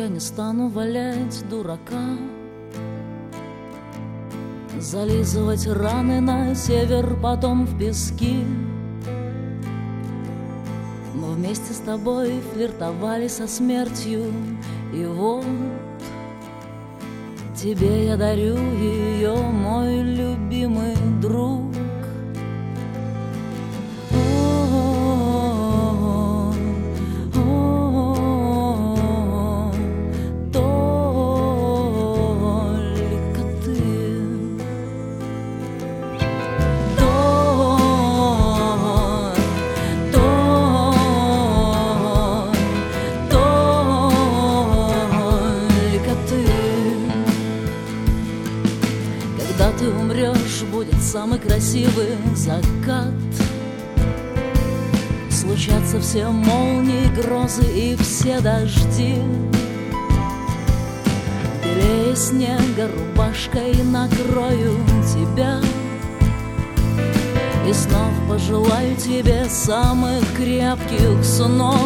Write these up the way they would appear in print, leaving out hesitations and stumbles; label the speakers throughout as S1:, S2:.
S1: я не стану валять дурака, зализывать раны на север, потом в пески. Мы вместе с тобой флиртовали со смертью, и вот тебе я дарю ее, мой любимый друг. Когда ты умрешь, будет самый красивый закат. Случатся все молнии, грозы и все дожди. Белее снега рубашкой накрою тебя и снов пожелаю тебе самых крепких снов.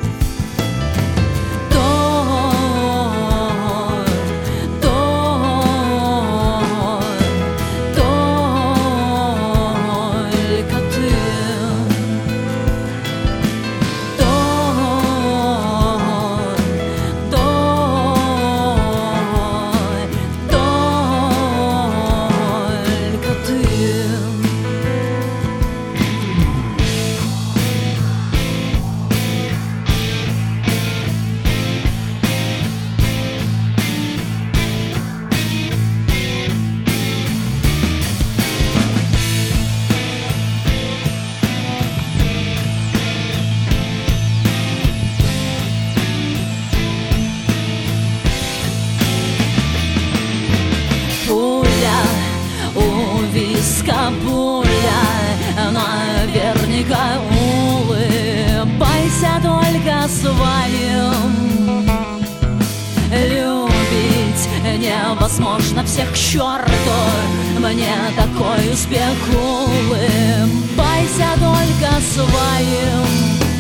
S1: Пуля, наверняка улыбайся только своим. Любить невозможно, всех к черту, мне такой успех улыбайся только своим.